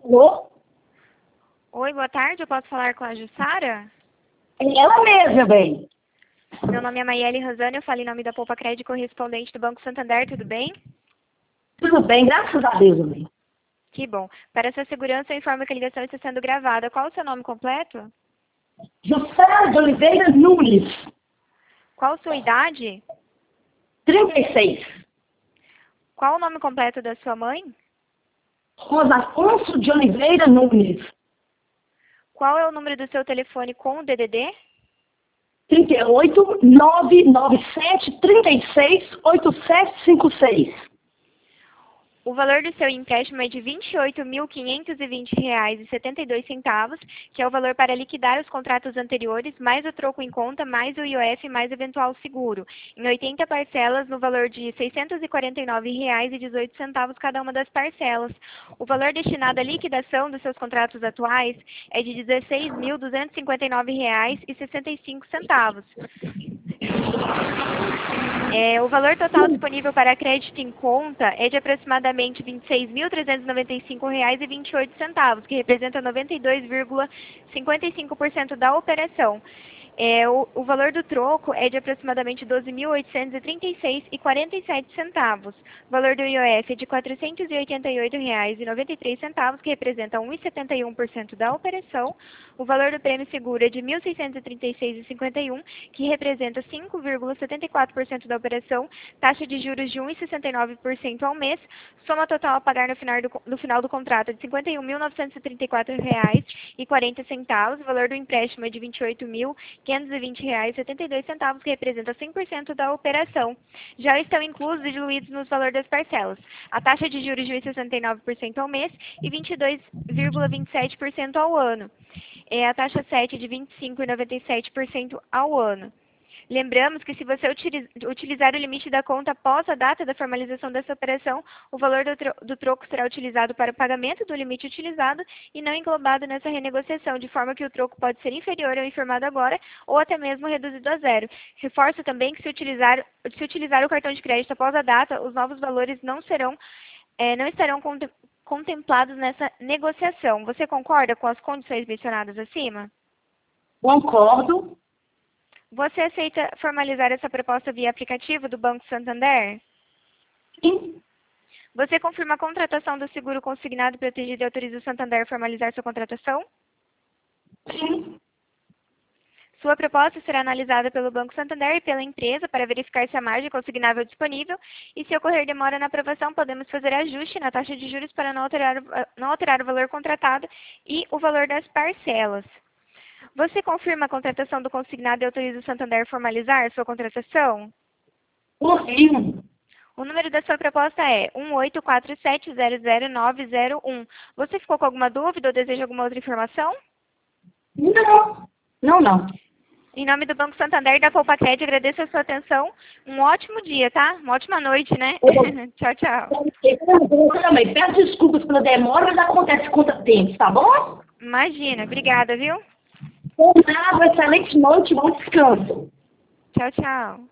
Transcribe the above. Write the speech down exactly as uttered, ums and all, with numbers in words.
Alô? Oi, boa tarde. Eu posso falar com a Jussara? É ela mesma, bem. Meu nome é Maiele Rosane, eu falo em nome da Poupa Crédito correspondente do Banco Santander, tudo bem? Tudo bem, graças a Deus, bem. Que bom. Para sua segurança, eu informo que a ligação está sendo gravada. Qual o seu nome completo? Jussara de Oliveira Nunes, Qual sua idade? trinta e seis. Qual o nome completo da sua mãe? Rosa Afonso de Oliveira Nunes, Qual é o número do seu telefone com o D D D? trinta e oito, nove nove sete, trinta e seis, oito sete cinco seis. O valor do seu empréstimo é de vinte e oito mil quinhentos e vinte reais e setenta e dois centavos, que é o valor para liquidar os contratos anteriores, mais o troco em conta, mais o I O F, mais eventual seguro, em oitenta parcelas no valor de seiscentos e quarenta e nove reais e dezoito centavos cada uma das parcelas. O valor destinado à liquidação dos seus contratos atuais é de dezesseis mil duzentos e cinquenta e nove reais e sessenta e cinco centavos. É, o valor total disponível para crédito em conta é de aproximadamente vinte e seis mil trezentos e noventa e cinco reais e vinte e oito centavos, que representa noventa e dois vírgula cinquenta e cinco por cento da operação. É, o, o valor do troco é de aproximadamente doze mil oitocentos e trinta e seis reais e quarenta e sete centavos. O valor do I O F é de quatrocentos e oitenta e oito reais e noventa e três centavos, que representa um vírgula setenta e um por cento da operação. O valor do prêmio seguro é de mil seiscentos e trinta e seis reais e cinquenta e um centavos, que representa cinco vírgula setenta e quatro por cento da operação. Taxa de juros de um vírgula sessenta e nove por cento ao mês. Soma total a pagar no final do, no final do contrato é de cinquenta e um mil novecentos e trinta e quatro reais e quarenta centavos. O valor do empréstimo é de vinte e oito mil quinhentos e vinte reais e setenta e dois centavos, que representa cem por cento da operação. Já estão inclusos e diluídos nos valores das parcelas. A taxa de juros de um vírgula sessenta e nove por cento ao mês e vinte e dois vírgula vinte e sete por cento ao ano. É a taxa sete de vinte e cinco vírgula noventa e sete por cento ao ano. Lembramos que se você utilizar o limite da conta após a data da formalização dessa operação, o valor do, tro do troco será utilizado para o pagamento do limite utilizado e não englobado nessa renegociação, de forma que o troco pode ser inferior ao informado agora ou até mesmo reduzido a zero. Reforço também que se utilizar, se utilizar o cartão de crédito após a data, os novos valores não serão, é, não estarão contem contemplados nessa negociação. Você concorda com as condições mencionadas acima? Concordo. Você aceita formalizar essa proposta via aplicativo do Banco Santander? Sim. Você confirma a contratação do seguro consignado protegido e autoriza o Santander a formalizar sua contratação? Sim. Sua proposta será analisada pelo Banco Santander e pela empresa para verificar se a margem consignável é disponível e, se ocorrer demora na aprovação, podemos fazer ajuste na taxa de juros para não alterar, não alterar o valor contratado e o valor das parcelas. Você confirma a contratação do consignado e autoriza o Santander a formalizar sua contratação? Confirmo. O número da sua proposta é um oito quatro sete zero zero nove zero um. Você ficou com alguma dúvida ou deseja alguma outra informação? Não. Não, não. Em nome do Banco Santander e da Poupa Crédito, agradeço a sua atenção. Um ótimo dia, tá? Uma ótima noite, né? Tchau, tchau. Eu também peço desculpas pela demora, mas acontece contra tempo, tá bom? Imagina. Obrigada, viu? Por nada, excelente noite, bom descanso. Tchau, tchau.